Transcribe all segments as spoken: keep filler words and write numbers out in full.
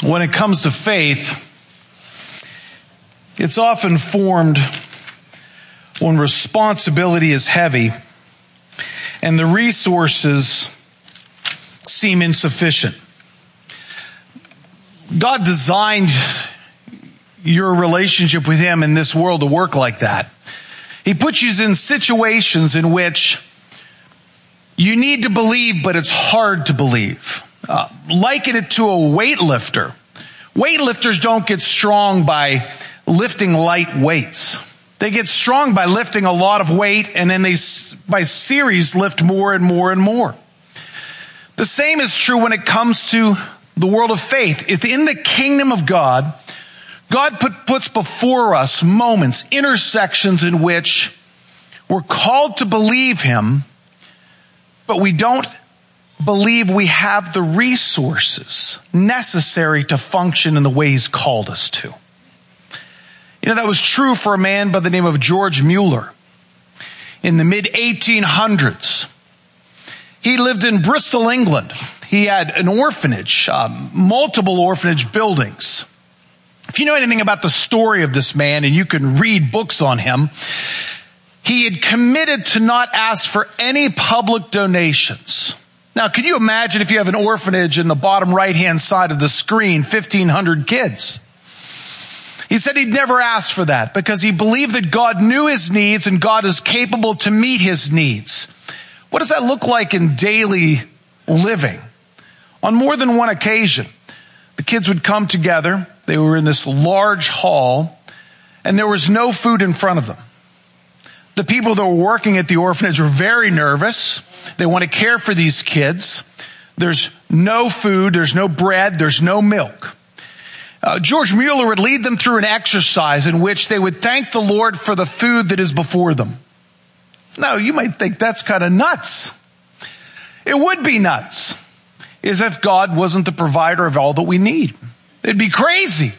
when it comes to faith, it's often formed when responsibility is heavy and the resources seem insufficient. God designed your relationship with Him in this world to work like that. He puts you in situations in which you need to believe, but it's hard to believe. Uh, liken it to a weightlifter. Weightlifters don't get strong by lifting light weights. They get strong by lifting a lot of weight, and then they, by series, lift more and more and more. The same is true when it comes to the world of faith. If in the kingdom of God, God put, puts before us moments, intersections in which we're called to believe Him, but we don't believe we have the resources necessary to function in the way He's called us to. You know, that was true for a man by the name of George Mueller in the mid eighteen hundreds. He lived in Bristol, England. He had an orphanage, um, multiple orphanage buildings. If you know anything about the story of this man, and you can read books on him, he had committed to not ask for any public donations. Now, can you imagine if you have an orphanage in the bottom right-hand side of the screen, fifteen hundred kids? He said he'd never ask for that because he believed that God knew his needs and God is capable to meet his needs. What does that look like in daily living? On more than one occasion, the kids would come together. They were in this large hall, and there was no food in front of them. The people that were working at the orphanage were very nervous. They want to care for these kids. There's no food. There's no bread. There's no milk. Uh, George Mueller would lead them through an exercise in which they would thank the Lord for the food that is before them. Now, you might think that's kind of nuts. It would be nuts, as if God wasn't the provider of all that we need. It'd be crazy.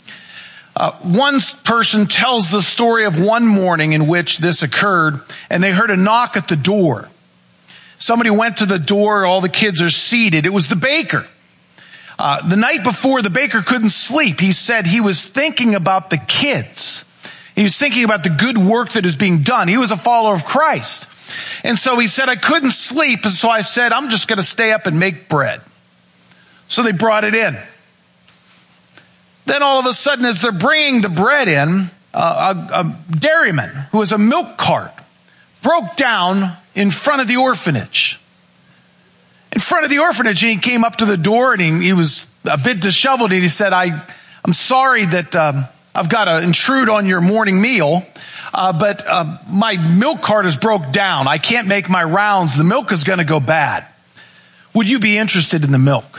Uh, one person tells the story of one morning in which this occurred, and they heard a knock at the door. Somebody went to the door. All the kids are seated. It was the baker. Uh, the night before, the baker couldn't sleep. He said he was thinking about the kids. He was thinking about the good work that is being done. He was a follower of Christ. And so he said, I couldn't sleep. And so I said, I'm just going to stay up and make bread. So they brought it in. Then all of a sudden, as they're bringing the bread in, uh, a, a dairyman who was a milk cart broke down in front of the orphanage. In front of the orphanage, and he came up to the door, and he, he was a bit disheveled, and he said, I, I'm sorry that um, I've got to intrude on your morning meal, uh, but uh, my milk cart is broke down. I can't make my rounds. The milk is going to go bad. Would you be interested in the milk?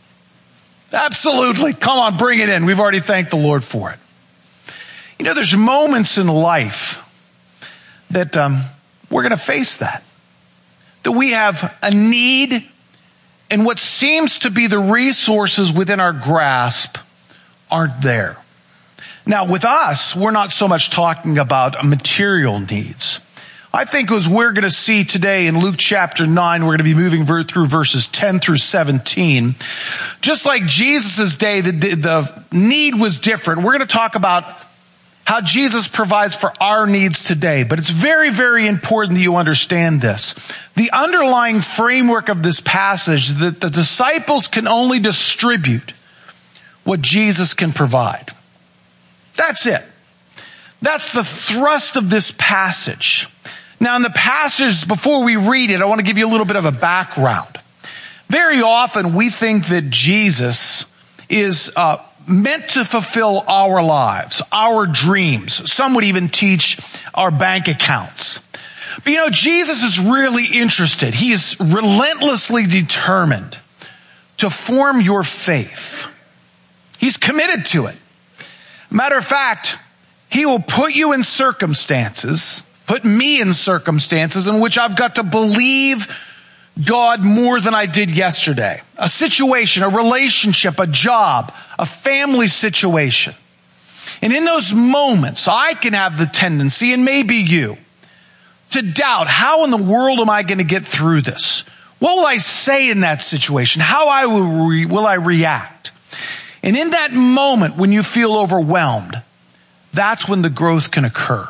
Absolutely. Come on, bring it in. We've already thanked the Lord for it. You know, there's moments in life that um, we're going to face that. That we have a need, and what seems to be the resources within our grasp aren't there. Now, with us, we're not so much talking about material needs. I think as we're going to see today in Luke chapter nine, we're going to be moving through verses ten through seventeen. Just like Jesus' day, the, the need was different. We're going to talk about how Jesus provides for our needs today. But it's very, very important that you understand this. The underlying framework of this passage, that the disciples can only distribute what Jesus can provide. That's it. That's the thrust of this passage. Now, in the passage, before we read it, I want to give you a little bit of a background. Very often, we think that Jesus is uh, meant to fulfill our lives, our dreams. Some would even teach our bank accounts. But you know, Jesus is really interested. He is relentlessly determined to form your faith. He's committed to it. Matter of fact, He will put you in circumstances, put me in circumstances in which I've got to believe God more than I did yesterday. A situation, a relationship, a job, a family situation. And in those moments, I can have the tendency, and maybe you, to doubt, how in the world am I going to get through this? What will I say in that situation? How I will, re- will I react? And in that moment when you feel overwhelmed, that's when the growth can occur.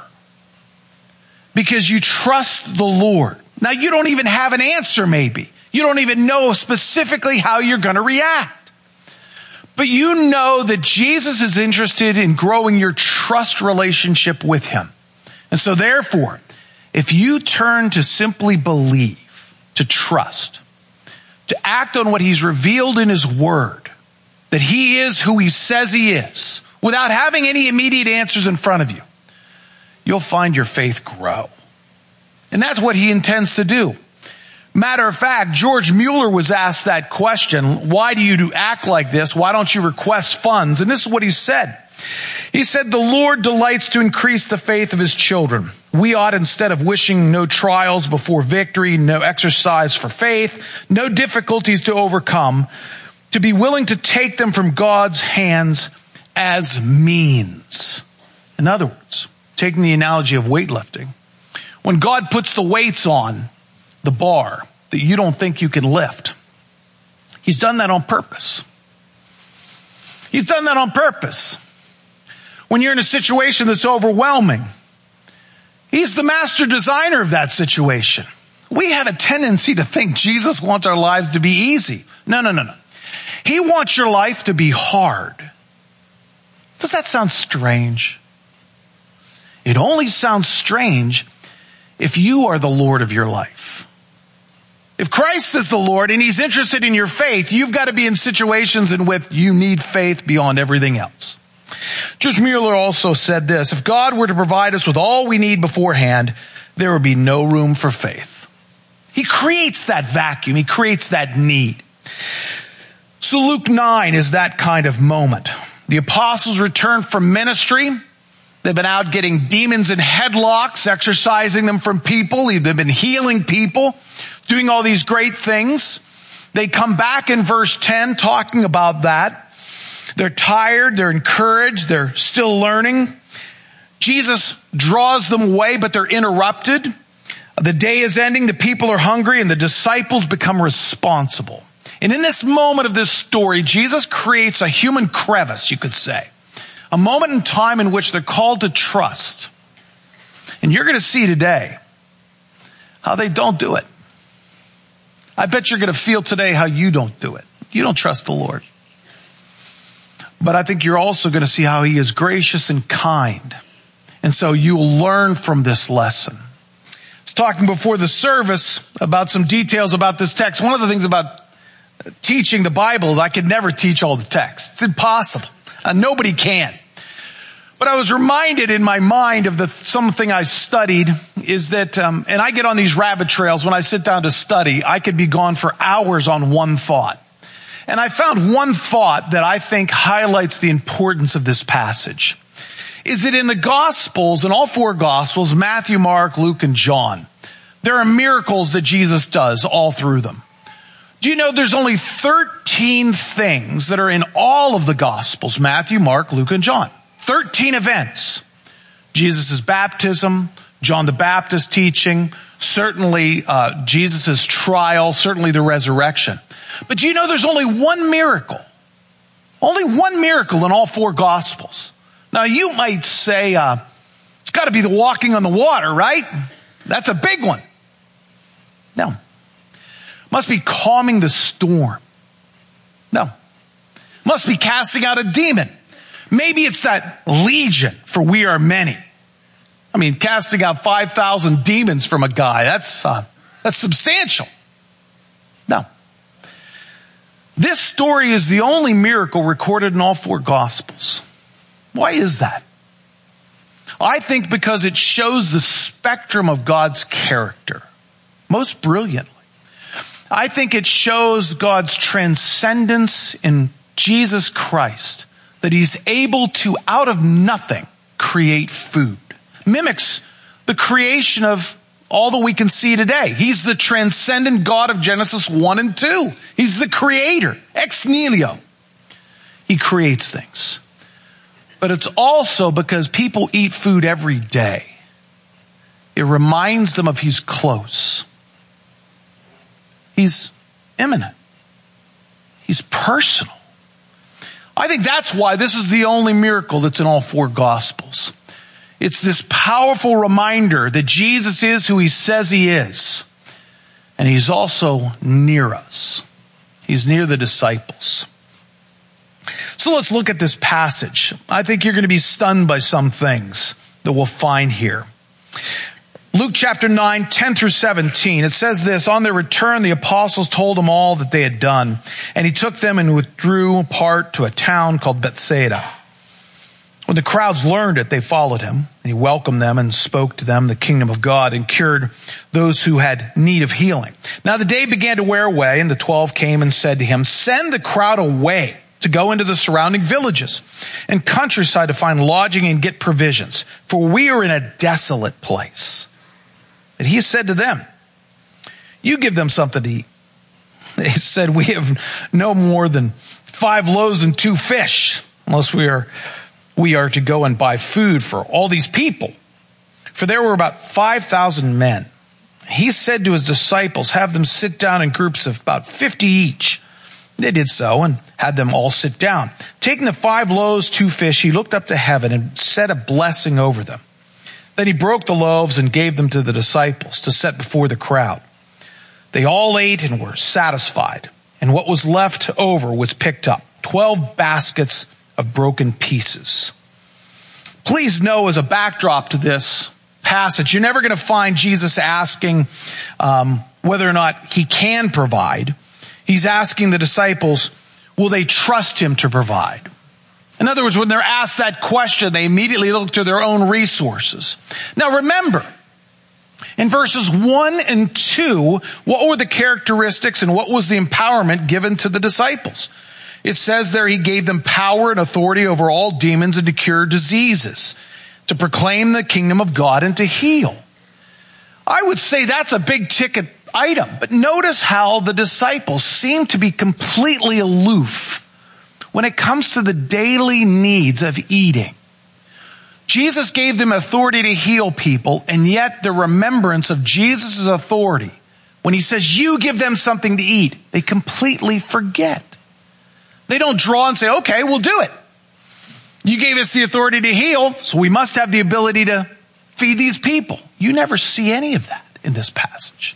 Because you trust the Lord. Now you don't even have an answer maybe. You don't even know specifically how you're going to react. But you know that Jesus is interested in growing your trust relationship with him. And so therefore, if you turn to simply believe, to trust, to act on what he's revealed in his word, that he is who he says he is, without having any immediate answers in front of you, you'll find your faith grow. And that's what he intends to do. Matter of fact, George Mueller was asked that question, why do you do act like this? Why don't you request funds? And this is what he said. He said, the Lord delights to increase the faith of his children. We ought, instead of wishing no trials before victory, no exercise for faith, no difficulties to overcome, to be willing to take them from God's hands as means. In other words, taking the analogy of weightlifting, when God puts the weights on the bar that you don't think you can lift, he's done that on purpose. He's done that on purpose. When you're in a situation that's overwhelming, he's the master designer of that situation. We have a tendency to think Jesus wants our lives to be easy. No, no, no, no. He wants your life to be hard. Does that sound strange? It only sounds strange if you are the Lord of your life. If Christ is the Lord and he's interested in your faith, you've got to be in situations in which you need faith beyond everything else. George Mueller also said this, if God were to provide us with all we need beforehand, there would be no room for faith. He creates that vacuum. He creates that need. So Luke nine is that kind of moment. The apostles returned from ministry. They've been out getting demons in headlocks, exorcising them from people. They've been healing people, doing all these great things. They come back in verse ten talking about that. They're tired, they're encouraged, they're still learning. Jesus draws them away, but they're interrupted. The day is ending, the people are hungry, and the disciples become responsible. And in this moment of this story, Jesus creates a human crevice, you could say. A moment in time in which they're called to trust. And you're going to see today how they don't do it. I bet you're going to feel today how you don't do it. You don't trust the Lord. But I think you're also going to see how he is gracious and kind. And so you'll learn from this lesson. I was talking before the service about some details about this text. One of the things about teaching the Bible is I could never teach all the text. It's impossible. Uh, nobody can. But I was reminded in my mind of the something I studied is that, um, and I get on these rabbit trails when I sit down to study, I could be gone for hours on one thought. And I found one thought that I think highlights the importance of this passage. Is that in the Gospels, in all four Gospels, Matthew, Mark, Luke, and John, there are miracles that Jesus does all through them. Do you know there's only thirteen things that are in all of the Gospels, Matthew, Mark, Luke, and John. thirteen events. Jesus' baptism, John the Baptist teaching, certainly uh, Jesus' trial, certainly the resurrection. But do you know there's only one miracle? Only one miracle in all four Gospels. Now you might say, uh, it's got to be the walking on the water, right? That's a big one. No. Must be calming the storm. No. Must be casting out a demon. Maybe it's that legion, for we are many. I mean, casting out five thousand demons from a guy, that's, uh, that's substantial. No. This story is the only miracle recorded in all four Gospels. Why is that? I think because it shows the spectrum of God's character most brilliantly. I think it shows God's transcendence in Jesus Christ, that he's able to, out of nothing, create food. Mimics the creation of all that we can see today. He's the transcendent God of Genesis one and two. He's the creator, ex nihilo. He creates things. But it's also because people eat food every day. It reminds them of he's close. He's imminent. He's personal. I think that's why this is the only miracle that's in all four Gospels. It's this powerful reminder that Jesus is who he says he is. And he's also near us. He's near the disciples. So let's look at this passage. I think you're going to be stunned by some things that we'll find here. Luke chapter nine, ten through seventeen, it says this, on their return, the apostles told him all that they had done, and he took them and withdrew apart to a town called Bethsaida. When the crowds learned it, they followed him, and he welcomed them and spoke to them the kingdom of God and cured those who had need of healing. Now the day began to wear away, and the twelve came and said to him, send the crowd away to go into the surrounding villages and countryside to find lodging and get provisions, for we are in a desolate place. And he said to them, you give them something to eat. They said, we have no more than five loaves and two fish, unless we are, we are to go and buy food for all these people. For there were about five thousand men. He said to his disciples, have them sit down in groups of about fifty each. They did so and had them all sit down. Taking the five loaves, two fish, he looked up to heaven and said a blessing over them. Then he broke the loaves and gave them to the disciples to set before the crowd. They all ate and were satisfied. And what was left over was picked up. Twelve baskets of broken pieces. Please know, as a backdrop to this passage, you're never going to find Jesus asking um, whether or not he can provide. He's asking the disciples, will they trust him to provide? In other words, when they're asked that question, they immediately look to their own resources. Now remember, in verses one and two, what were the characteristics and what was the empowerment given to the disciples? It says there he gave them power and authority over all demons and to cure diseases, to proclaim the kingdom of God and to heal. I would say that's a big ticket item, but notice how the disciples seem to be completely aloof when it comes to the daily needs of eating. Jesus gave them authority to heal people, and yet the remembrance of Jesus' authority, when he says, you give them something to eat, they completely forget. They don't draw and say, okay, we'll do it. You gave us the authority to heal, so we must have the ability to feed these people. You never see any of that in this passage.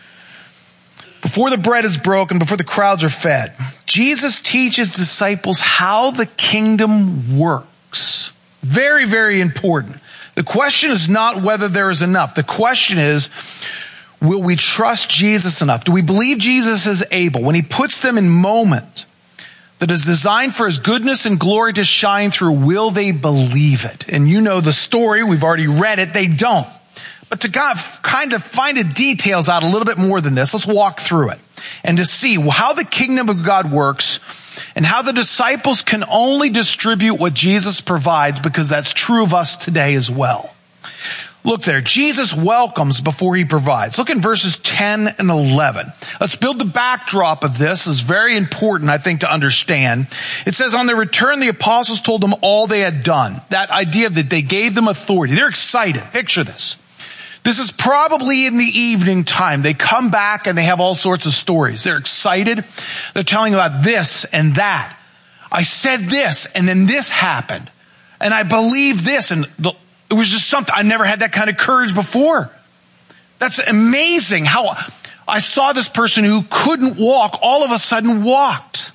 Before the bread is broken, before the crowds are fed, Jesus teaches disciples how the kingdom works. Very, very important. The question is not whether there is enough. The question is, will we trust Jesus enough? Do we believe Jesus is able, when he puts them in moment that is designed for his goodness and glory to shine through, will they believe it? And you know the story. We've already read it. They don't. But to kind of find the details out a little bit more than this, let's walk through it and to see how the kingdom of God works and how the disciples can only distribute what Jesus provides, because that's true of us today as well. Look there. Jesus welcomes before he provides. Look in verses ten and eleven. Let's build the backdrop of this. It's very important, I think, to understand. It says, on their return, the apostles told them all they had done. That idea that they gave them authority. They're excited. Picture this. This is probably in the evening time. They come back and they have all sorts of stories. They're excited. They're telling about this and that. I said this and then this happened. And I believe this. And the, it was just something. I never had that kind of courage before. That's amazing how I saw this person who couldn't walk all of a sudden walked.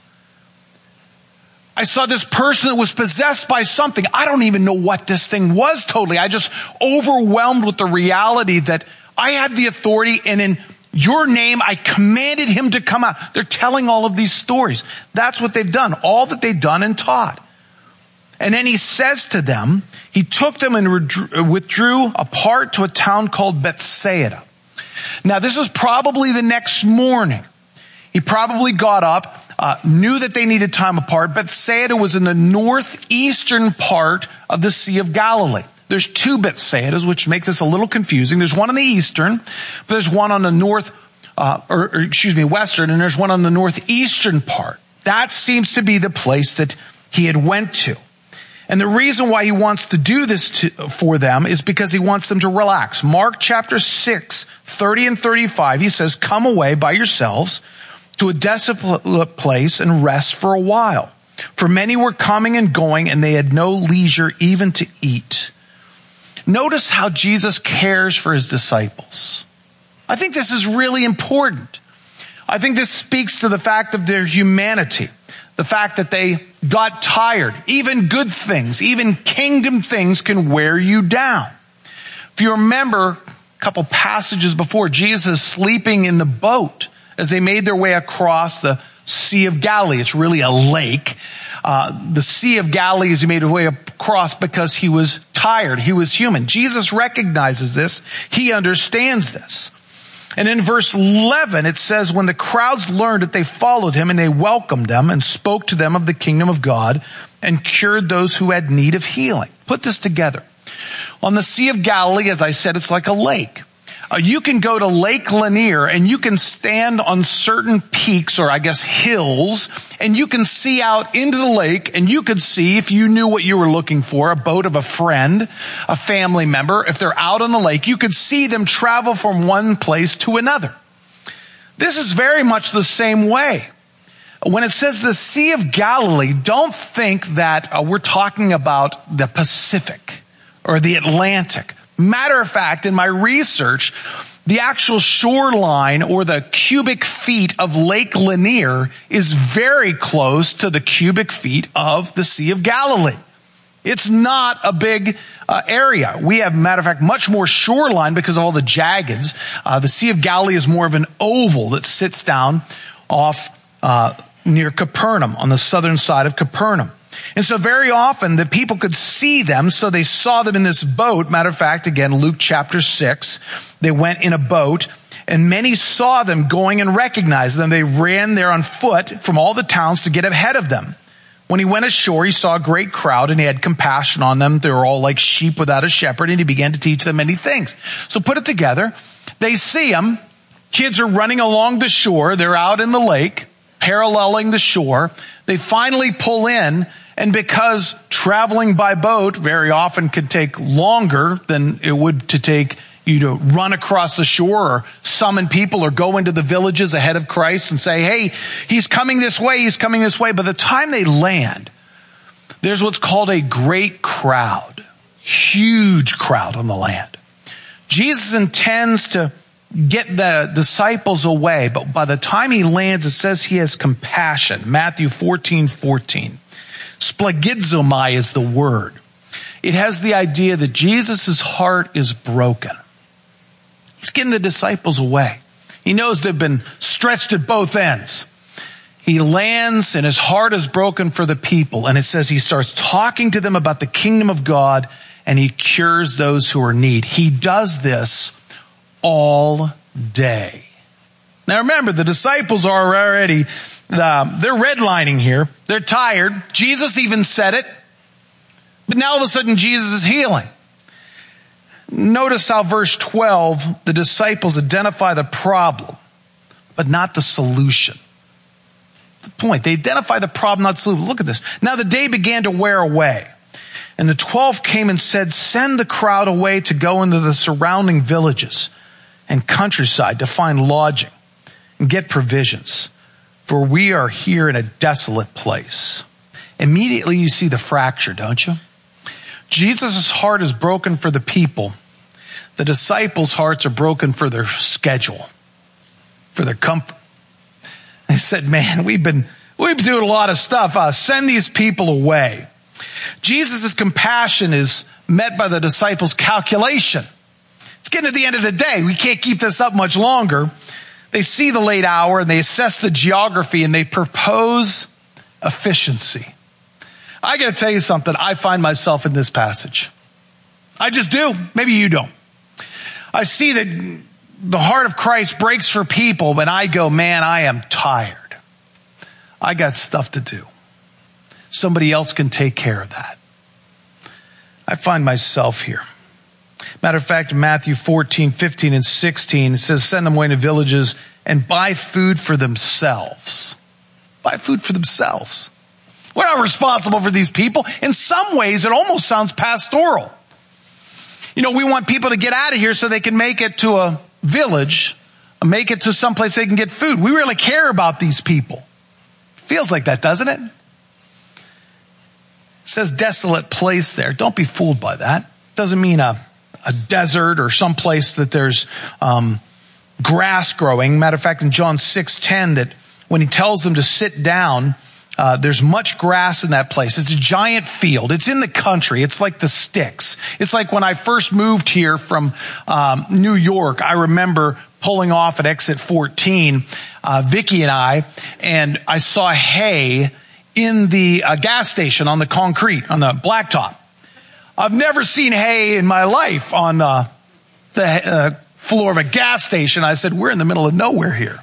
I saw this person that was possessed by something. I don't even know what this thing was totally. I just overwhelmed with the reality that I had the authority, and in your name, I commanded him to come out. They're telling all of these stories. That's what they've done, all that they've done and taught. And then he says to them, he took them and withdrew apart to a town called Bethsaida. Now, this is probably the next morning. He probably got up, uh, knew that they needed time apart. Bethsaida was in the northeastern part of the Sea of Galilee. There's two Bethsaidas, which make this a little confusing. There's one on the eastern, but there's one on the north, uh, or, or excuse me, western, and there's one on the northeastern part. That seems to be the place that he had went to. And the reason why he wants to do this to, for them is because he wants them to relax. Mark chapter six, thirty and thirty-five, he says, come away by yourselves to a desolate place and rest for a while. For many were coming and going, and they had no leisure even to eat. Notice how Jesus cares for his disciples. I think this is really important. I think this speaks to the fact of their humanity, the fact that they got tired. Even good things, even kingdom things can wear you down. If you remember a couple passages before, Jesus is sleeping in the boat as they made their way across the Sea of Galilee. It's really a lake. Uh, the Sea of Galilee, as he made his way across because he was tired. He was human. Jesus recognizes this. He understands this. And in verse eleven, it says, when the crowds learned that, they followed him and they welcomed them and spoke to them of the kingdom of God and cured those who had need of healing. Put this together. On the Sea of Galilee, as I said, it's like a lake. Uh, you can go to Lake Lanier and you can stand on certain peaks, or I guess hills, and you can see out into the lake, and you could see, if you knew what you were looking for, a boat of a friend, a family member. If they're out on the lake, you could see them travel from one place to another. This is very much the same way. When it says the Sea of Galilee, don't think that uh, we're talking about the Pacific or the Atlantic. Matter of fact, in my research, the actual shoreline or the cubic feet of Lake Lanier is very close to the cubic feet of the Sea of Galilee. It's not a big uh, area. We have, matter of fact, much more shoreline because of all the jaggeds. Uh, the Sea of Galilee is more of an oval that sits down off uh, near Capernaum, on the southern side of Capernaum. And so very often the people could see them, so they saw them in this boat. Matter of fact, again, Luke chapter six, they went in a boat, and many saw them going and recognized them. They ran there on foot from all the towns to get ahead of them. When he went ashore, he saw a great crowd, and he had compassion on them. They were all like sheep without a shepherd, and he began to teach them many things. So put it together. They see him. Kids are running along the shore. They're out in the lake, paralleling the shore. They finally pull in. And because traveling by boat very often could take longer than it would to take you to run across the shore or summon people or go into the villages ahead of Christ and say, hey, he's coming this way, he's coming this way. By the time they land, there's what's called a great crowd, huge crowd on the land. Jesus intends to get the disciples away, but by the time he lands, it says he has compassion. Matthew fourteen fourteen. Splagizomai is the word. It has the idea that Jesus' heart is broken. He's getting the disciples away. He knows they've been stretched at both ends. He lands and his heart is broken for the people. And it says he starts talking to them about the kingdom of God, and he cures those who are in need. He does this all day. Now remember, the disciples are already, uh, they're redlining here. They're tired. Jesus even said it. But now all of a sudden Jesus is healing. Notice how verse twelve, the disciples identify the problem, but not the solution. The point, they identify the problem, not the solution. Look at this. Now the day began to wear away. And the twelve came and said, send the crowd away to go into the surrounding villages and countryside to find lodging and get provisions, for we are here in a desolate place. Immediately you see the fracture, don't you? Jesus' heart is broken for the people. The disciples' hearts are broken for their schedule, for their comfort. They said, man, we've been, we've been doing a lot of stuff. Uh, send these people away. Jesus' compassion is met by the disciples' calculation. It's getting to the end of the day. We can't keep this up much longer. They see the late hour and they assess the geography and they propose efficiency. I got to tell you something. I find myself in this passage. I just do. Maybe you don't. I see that the heart of Christ breaks for people, but I go, man, I am tired. I got stuff to do. Somebody else can take care of that. I find myself here. Matter of fact, Matthew fourteen, fifteen, and sixteen, it says, send them away to villages and buy food for themselves. Buy food for themselves. We're not responsible for these people. In some ways, it almost sounds pastoral. You know, we want people to get out of here so they can make it to a village, make it to someplace they can get food. We really care about these people. Feels like that, doesn't it? says desolate place there. Don't be fooled by that. Doesn't mean a, a desert or some place that there's um, grass growing. Matter of fact, in John six ten, that when he tells them to sit down, uh, there's much grass in that place. It's a giant field. It's in the country. It's like the sticks. It's like when I first moved here from um, New York, I remember pulling off at exit fourteen, uh, Vicky and I, and I saw hay in the uh, gas station on the concrete, on the blacktop. I've never seen hay in my life on uh, the uh, floor of a gas station. I said, we're in the middle of nowhere here.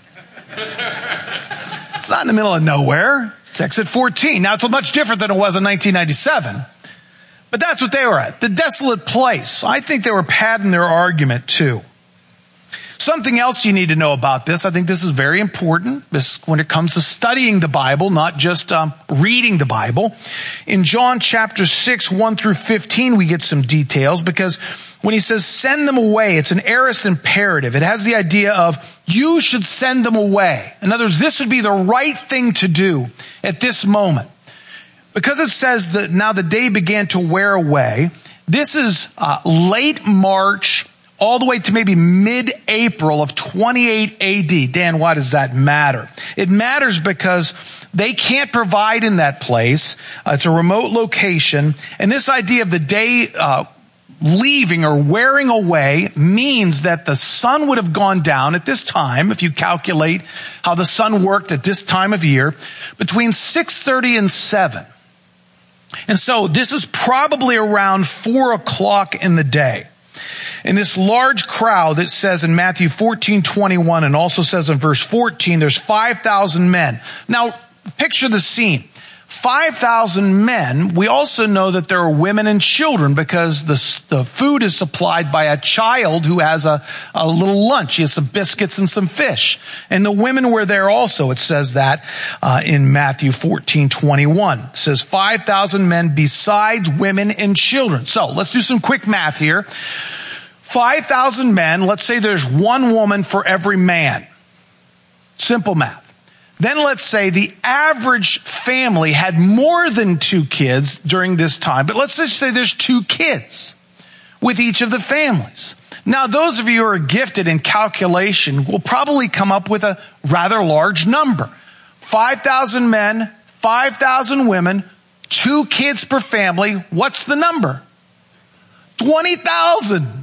It's not in the middle of nowhere. It's exit fourteen. Now, it's much different than it was in nineteen ninety-seven. But that's what they were at, the desolate place. I think they were padding their argument too. Something else you need to know about this, I think this is very important this, when it comes to studying the Bible, not just um, reading the Bible. In John chapter six, one through fifteen, we get some details, because when he says send them away, it's an aorist imperative. It has the idea of you should send them away. In other words, this would be the right thing to do at this moment. Because it says that now the day began to wear away, this is uh, late March, all the way to maybe mid-April of twenty-eight A D. Dan, why does that matter? It matters because they can't provide in that place. Uh, it's a remote location. And this idea of the day uh, leaving or wearing away means that the sun would have gone down at this time, if you calculate how the sun worked at this time of year, between six thirty and seven. And so this is probably around four o'clock in the day. In this large crowd that says in Matthew fourteen twenty-one and also says in verse fourteen, there's five thousand men. Now, picture the scene. five thousand men. We also know that there are women and children, because the, the food is supplied by a child who has a, a little lunch. He has some biscuits and some fish. And the women were there also. It says that uh, in Matthew fourteen twenty-one. It says five thousand men besides women and children. So let's do some quick math here. five thousand men, let's say there's one woman for every man. Simple math. Then let's say the average family had more than two kids during this time, but let's just say there's two kids with each of the families. Now, those of you who are gifted in calculation will probably come up with a rather large number. five thousand men, five thousand women, two kids per family. What's the number? twenty thousand.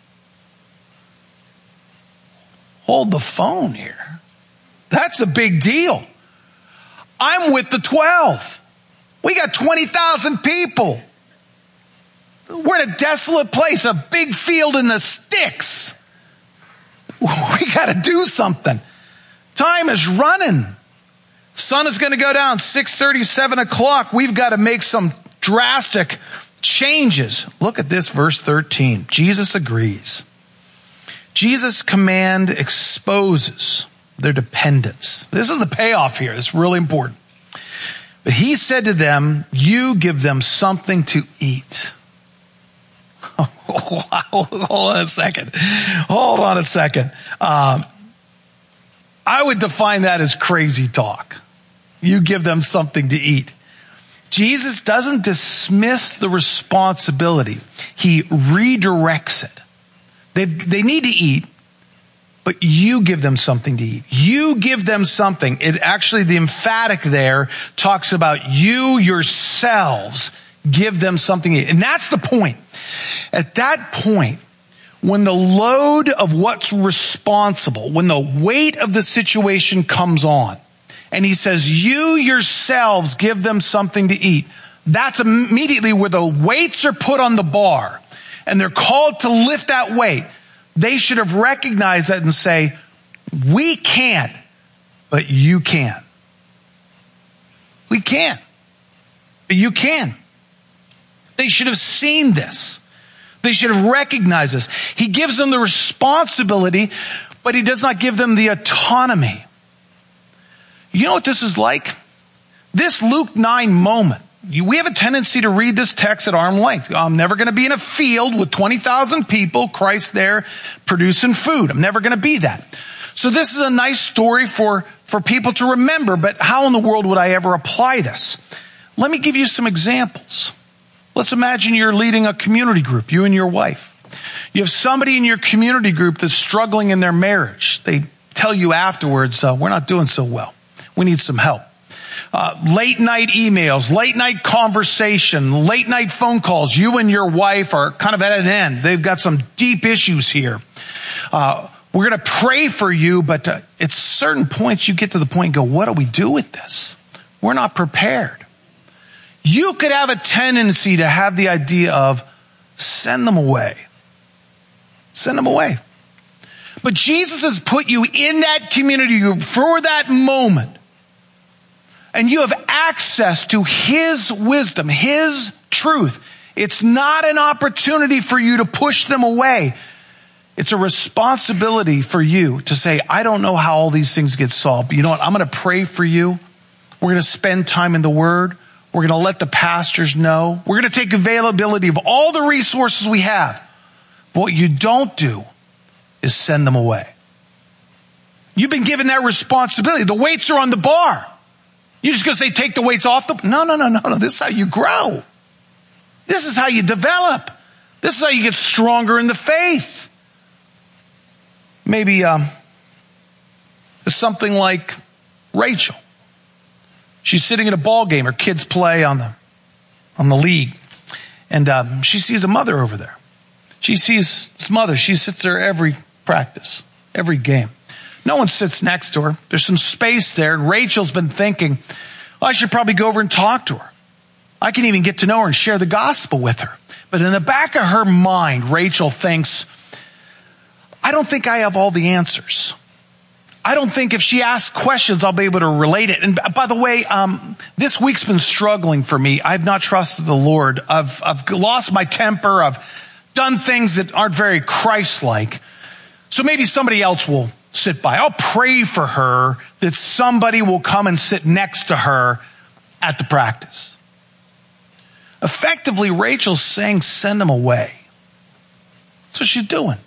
Hold the phone here. That's a big deal. I'm with the twelve. We got twenty thousand people. We're in a desolate place, a big field in the sticks. We got to do something. Time is running. Sun is going to go down six thirty, seven o'clock. We've got to make some drastic changes. Look at this, verse thirteen. Jesus agrees. Jesus' command exposes their dependence. This is the payoff here. It's really important. But he said to them, you give them something to eat. Oh, wow. Hold on a second. Hold on a second. Um, I would define that as crazy talk. You give them something to eat. Jesus doesn't dismiss the responsibility. He redirects it. They they need to eat, but you give them something to eat. You give them something. It actually, the emphatic there talks about you yourselves give them something to eat. And that's the point. At that point, when the load of what's responsible, when the weight of the situation comes on, and he says, you yourselves give them something to eat, that's immediately where the weights are put on the bar. And they're called to lift that weight. They should have recognized that and say, we can't, but you can. We can, but you can. They should have seen this. They should have recognized this. He gives them the responsibility, but he does not give them the autonomy. You know what this is like? This Luke nine moment. We have a tendency to read this text at arm's length. I'm never going to be in a field with twenty thousand people, Christ there producing food. I'm never going to be that. So this is a nice story for, for people to remember, but how in the world would I ever apply this? Let me give you some examples. Let's imagine you're leading a community group, you and your wife. You have somebody in your community group that's struggling in their marriage. They tell you afterwards, uh, we're not doing so well. We need some help. Uh, late night emails, late night conversation, late night phone calls. You and your wife are kind of at an end. They've got some deep issues here. Uh, we're going to pray for you, but uh, at certain points you get to the point and go, what do we do with this? We're not prepared. You could have a tendency to have the idea of send them away. Send them away. But Jesus has put you in that community group for that moment. And you have access to His wisdom, His truth. It's not an opportunity for you to push them away. It's a responsibility for you to say, I don't know how all these things get solved, but you know what? I'm going to pray for you. We're going to spend time in the Word. We're going to let the pastors know. We're going to take availability of all the resources we have. But what you don't do is send them away. You've been given that responsibility. The weights are on the bar. You're just going to say, take the weights off the... No, no, no, no, no. This is how you grow. This is how you develop. This is how you get stronger in the faith. Maybe um, something like Rachel. She's sitting at a ball game. Her kids play on the on the league. And um, she sees a mother over there. She sees this mother. She sits there every practice, every game. No one sits next to her. There's some space there. And Rachel's been thinking, well, I should probably go over and talk to her. I can even get to know her and share the gospel with her. But in the back of her mind, Rachel thinks, I don't think I have all the answers. I don't think if she asks questions, I'll be able to relate it. And by the way, um, this week's been struggling for me. I've not trusted the Lord. I've, I've lost my temper. I've done things that aren't very Christ-like. So maybe somebody else will sit by. I'll pray for her that somebody will come and sit next to her at the practice. Effectively, Rachel's saying, send them away. That's what she's doing.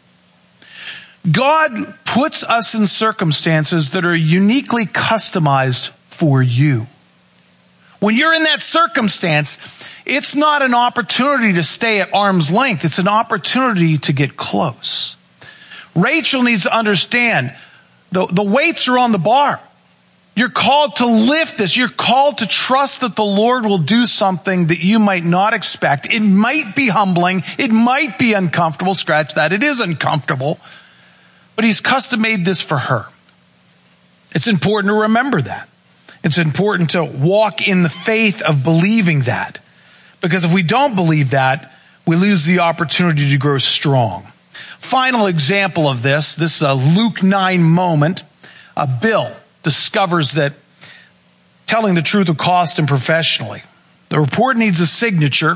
God puts us in circumstances that are uniquely customized for you. When you're in that circumstance, it's not an opportunity to stay at arm's length. It's an opportunity to get close. Rachel needs to understand the, the weights are on the bar. You're called to lift this. You're called to trust that the Lord will do something that you might not expect. It might be humbling. It might be uncomfortable. Scratch that. It is uncomfortable. But He's custom made this for her. It's important to remember that. It's important to walk in the faith of believing that. Because if we don't believe that, we lose the opportunity to grow strong. Final example of this, this is a Luke nine moment. Uh, Bill discovers that telling the truth will cost him professionally. The report needs a signature.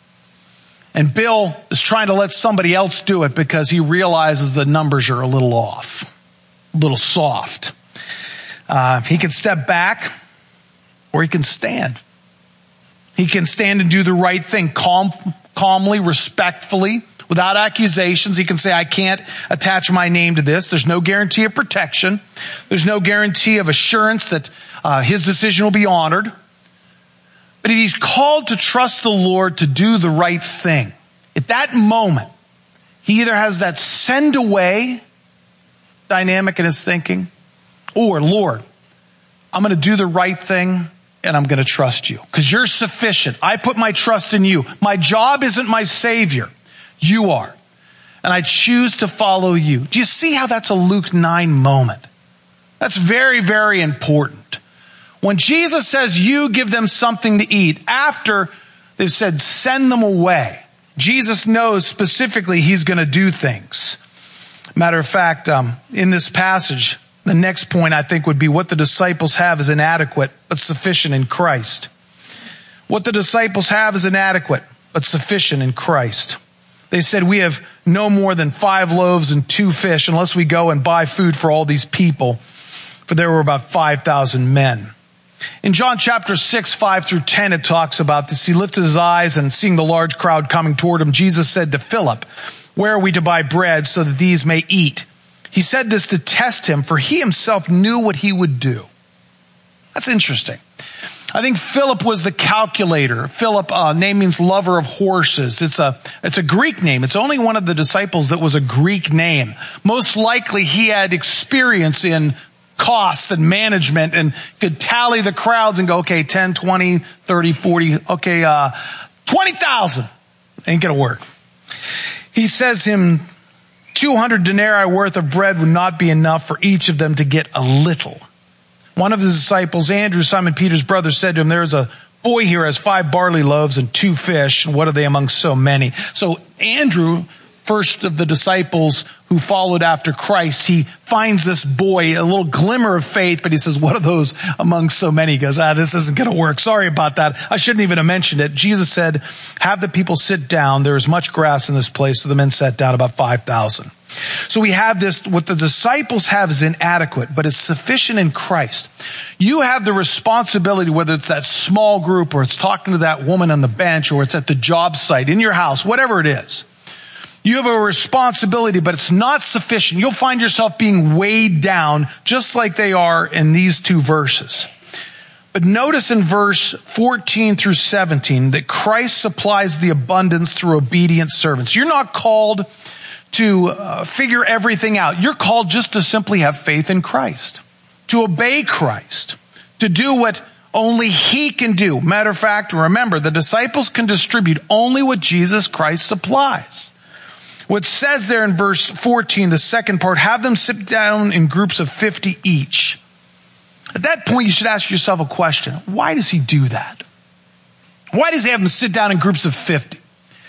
And Bill is trying to let somebody else do it because he realizes the numbers are a little off, a little soft. Uh, he can step back or he can stand. He can stand and do the right thing calm, calmly, respectfully, without accusations. He can say, I can't attach my name to this. There's no guarantee of protection. There's no guarantee of assurance that uh, his decision will be honored. But he's called to trust the Lord to do the right thing. At that moment, he either has that send away dynamic in his thinking, or Lord, I'm going to do the right thing and I'm going to trust you because you're sufficient. I put my trust in you. My job isn't my savior. You are. And I choose to follow you. Do you see how that's a Luke nine moment? That's very, very important. When Jesus says you give them something to eat, after they've said send them away, Jesus knows specifically He's going to do things. Matter of fact, um, in this passage, the next point I think would be what the disciples have is inadequate but sufficient in Christ. What the disciples have is inadequate but sufficient in Christ. They said we have no more than five loaves and two fish unless we go and buy food for all these people, for there were about five thousand men. In John chapter six, five through ten, it talks about this. He lifted his eyes and seeing the large crowd coming toward him, Jesus said to Philip, where are we to buy bread so that these may eat? He said this to test him, for he himself knew what he would do. That's interesting. I think Philip was the calculator. Philip, uh, name means lover of horses. It's a, it's a Greek name. It's only one of the disciples that was a Greek name. Most likely he had experience in costs and management and could tally the crowds and go, okay, ten, twenty, thirty, forty, okay, uh, twenty thousand. Ain't gonna work. He says him, two hundred denarii worth of bread would not be enough for each of them to get a little. One of the disciples, Andrew, Simon Peter's brother, said to him, there is a boy here has five barley loaves and two fish. And what are they among so many? So Andrew, first of the disciples who followed after Christ, he finds this boy, a little glimmer of faith, but he says, what are those among so many? He goes, ah, this isn't going to work. Sorry about that. I shouldn't even have mentioned it. Jesus said, have the people sit down. There is much grass in this place. So the men sat down, about five thousand. So we have this, what the disciples have is inadequate, but it's sufficient in Christ. You have the responsibility, whether it's that small group or it's talking to that woman on the bench or it's at the job site, in your house, whatever it is. You have a responsibility, but it's not sufficient. You'll find yourself being weighed down just like they are in these two verses. But notice in verse fourteen through seventeen that Christ supplies the abundance through obedient servants. You're not called to uh, figure everything out. You're called just to simply have faith in Christ, to obey Christ, to do what only He can do. Matter of fact, remember, the disciples can distribute only what Jesus Christ supplies. What says there in verse fourteen, the second part, have them sit down in groups of fifty each. At that point, you should ask yourself a question. Why does He do that? Why does He have them sit down in groups of fifty?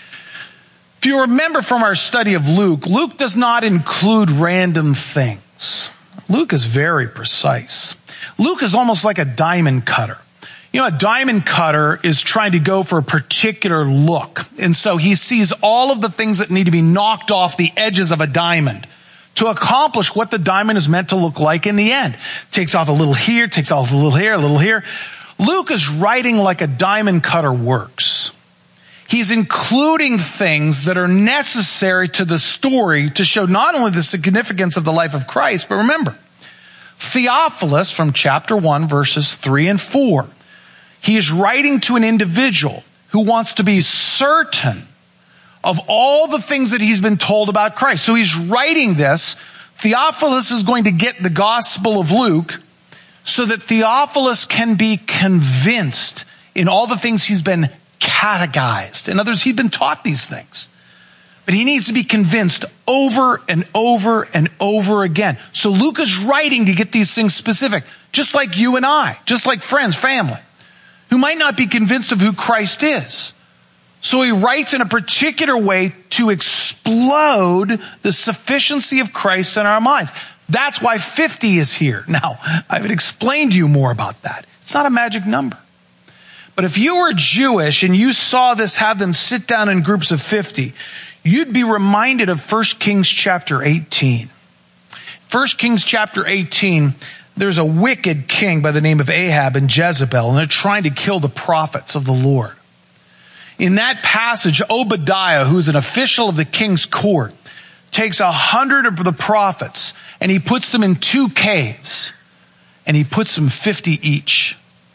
If you remember from our study of Luke, Luke does not include random things. Luke is very precise. Luke is almost like a diamond cutter. You know, a diamond cutter is trying to go for a particular look. And so he sees all of the things that need to be knocked off the edges of a diamond to accomplish what the diamond is meant to look like in the end. Takes off a little here, takes off a little here, a little here. Luke is writing like a diamond cutter works. He's including things that are necessary to the story to show not only the significance of the life of Christ, but remember, Theophilus from chapter one, verses three and four. He is writing to an individual who wants to be certain of all the things that he's been told about Christ. So he's writing this. Theophilus is going to get the Gospel of Luke so that Theophilus can be convinced in all the things he's been catechized. In other words, he'd been taught these things. But he needs to be convinced over and over and over again. So Luke is writing to get these things specific, just like you and I, just like friends, family, who might not be convinced of who Christ is. So he writes in a particular way to explode the sufficiency of Christ in our minds. That's why fifty is here. Now, I've explained to you more about that. It's not a magic number. But if you were Jewish and you saw this, have them sit down in groups of fifty, you'd be reminded of First Kings chapter eighteen. First Kings chapter eighteen, there's a wicked king by the name of Ahab and Jezebel, and they're trying to kill the prophets of the Lord. In that passage, Obadiah, who's an official of the king's court, takes a hundred of the prophets and he puts them in two caves and he puts them fifty each.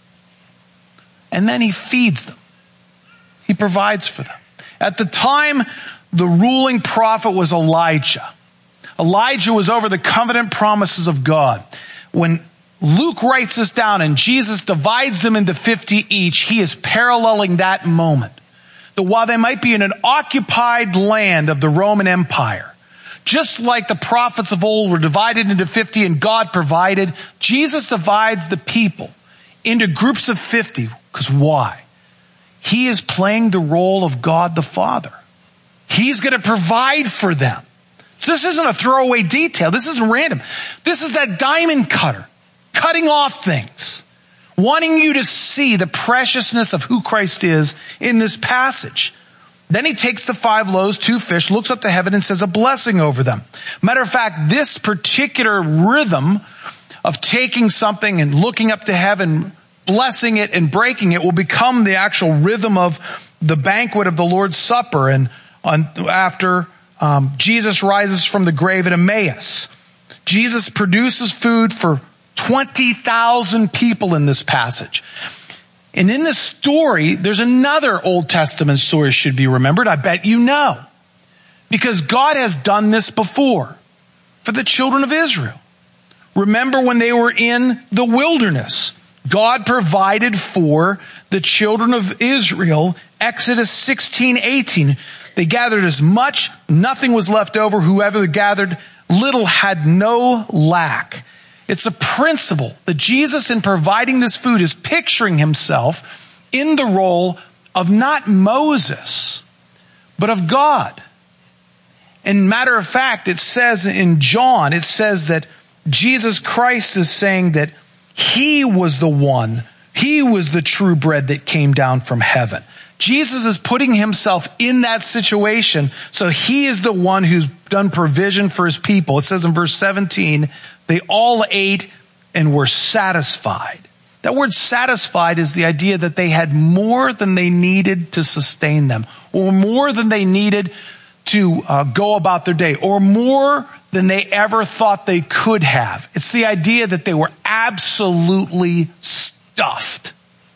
And then he feeds them. He provides for them. At the time, the ruling prophet was Elijah. Elijah was over the covenant promises of God. When Luke writes this down and Jesus divides them into fifty each, he is paralleling that moment. That while they might be in an occupied land of the Roman Empire, just like the prophets of old were divided into fifty and God provided, Jesus divides the people into groups of fifty. Because why? He is playing the role of God the Father. He's going to provide for them. So this isn't a throwaway detail. This isn't random. This is that diamond cutter, cutting off things, wanting you to see the preciousness of who Christ is in this passage. Then he takes the five loaves, two fish, looks up to heaven and says a blessing over them. Matter of fact, this particular rhythm of taking something and looking up to heaven, blessing it and breaking it will become the actual rhythm of the banquet of the Lord's Supper and on, after um, Jesus rises from the grave at Emmaus. Jesus produces food for twenty thousand people in this passage. And in this story, there's another Old Testament story should be remembered. I bet you know. Because God has done this before for the children of Israel. Remember when they were in the wilderness, God provided for the children of Israel, Exodus sixteen eighteen. They gathered as much, nothing was left over. Whoever gathered little had no lack. It's a principle that Jesus, in providing this food, is picturing himself in the role of not Moses, but of God. And matter of fact, it says in John, it says that Jesus Christ is saying that he was the one, he was the true bread that came down from heaven. Jesus is putting himself in that situation, so he is the one who's done provision for his people. It says in verse seventeen, they all ate and were satisfied. That word satisfied is the idea that they had more than they needed to sustain them, or more than they needed to uh, go about their day, or more than they ever thought they could have. It's the idea that they were absolutely stuffed.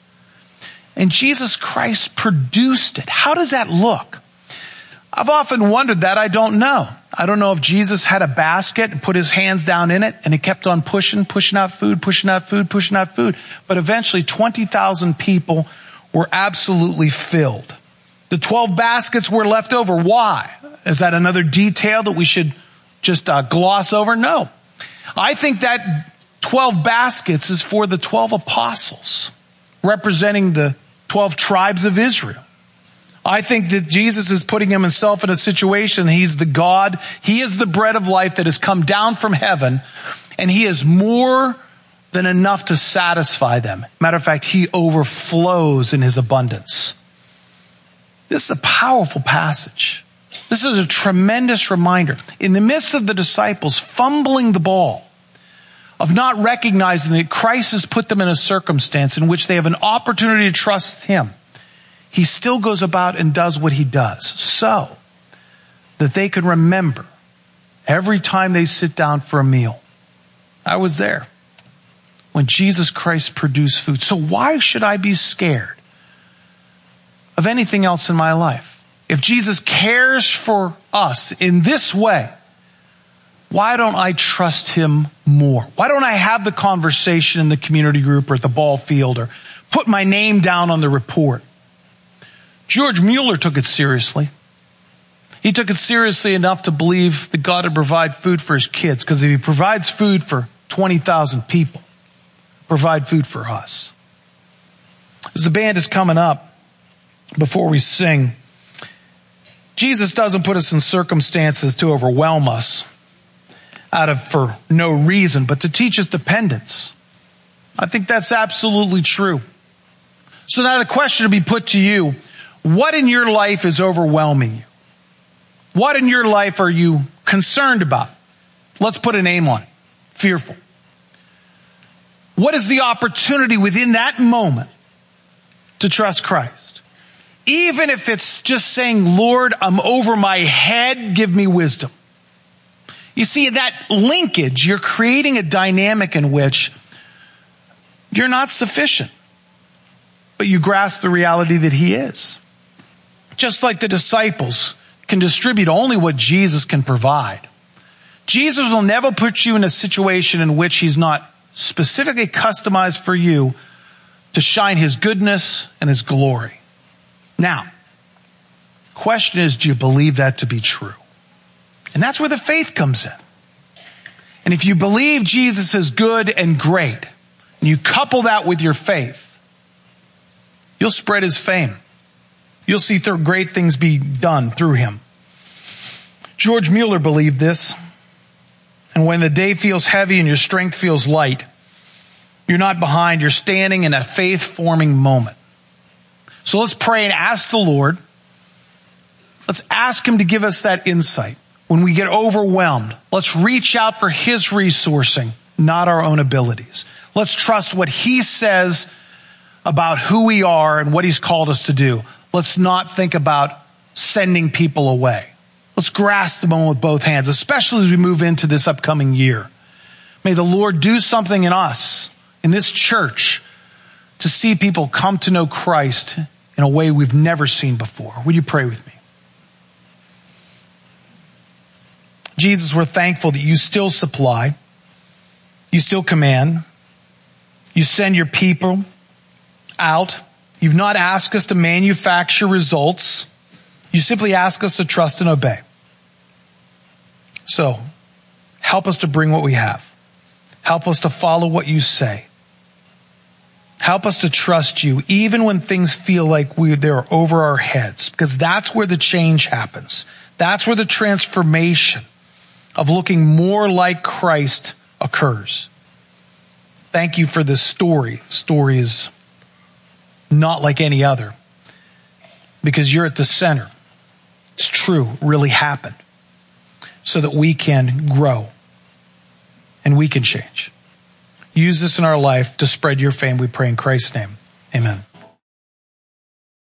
And Jesus Christ produced it. How does that look? I've often wondered that. I don't know. I don't know if Jesus had a basket and put his hands down in it and he kept on pushing, pushing out food, pushing out food, pushing out food. But eventually twenty thousand people were absolutely filled. The twelve baskets were left over. Why? Is that another detail that we should just uh, gloss over? No. I think that twelve baskets is for the twelve apostles, representing the twelve tribes of Israel. I think that Jesus is putting himself in a situation. He's the God. He is the bread of life that has come down from heaven, and he is more than enough to satisfy them. Matter of fact, he overflows in his abundance. This is a powerful passage. This is a tremendous reminder. In the midst of the disciples fumbling the ball, of not recognizing that Christ has put them in a circumstance in which they have an opportunity to trust him, he still goes about and does what he does so that they can remember every time they sit down for a meal. I was there when Jesus Christ produced food. So why should I be scared of anything else in my life? If Jesus cares for us in this way, why don't I trust him more? Why don't I have the conversation in the community group or at the ball field or put my name down on the report? George Mueller took it seriously. He took it seriously enough to believe that God would provide food for his kids, because if he provides food for twenty thousand people, provide food for us. As the band is coming up, before we sing, Jesus doesn't put us in circumstances to overwhelm us out of for no reason, but to teach us dependence. I think that's absolutely true. So now the question to be put to you, what in your life is overwhelming you? What in your life are you concerned about? Let's put a name on it. Fearful. What is the opportunity within that moment to trust Christ? Even if it's just saying, Lord, I'm over my head, give me wisdom. You see, that linkage, you're creating a dynamic in which you're not sufficient, but you grasp the reality that he is. Just like the disciples can distribute only what Jesus can provide. Jesus will never put you in a situation in which he's not specifically customized for you to shine his goodness and his glory. Now, the question is, do you believe that to be true? And that's where the faith comes in. And if you believe Jesus is good and great, and you couple that with your faith, you'll spread his fame. You'll see great things be done through him. George Mueller believed this. And when the day feels heavy and your strength feels light, you're not behind, you're standing in a faith-forming moment. So let's pray and ask the Lord. Let's ask him to give us that insight. When we get overwhelmed, let's reach out for his resourcing, not our own abilities. Let's trust what he says about who we are and what he's called us to do. Let's not think about sending people away. Let's grasp the moment with both hands, especially as we move into this upcoming year. May the Lord do something in us, in this church, to see people come to know Christ in a way we've never seen before. Would you pray with me? Jesus, we're thankful that you still supply, you still command, you send your people out. You've not asked us to manufacture results. You simply ask us to trust and obey. So, help us to bring what we have. Help us to follow what you say. Help us to trust you even when things feel like we, they're over our heads, because that's where the change happens. That's where the transformation of looking more like Christ occurs. Thank you for this story. The story is not like any other because you're at the center. It's true, really happened, so that we can grow and we can change. Use this in our life to spread your fame, we pray in Christ's name. Amen.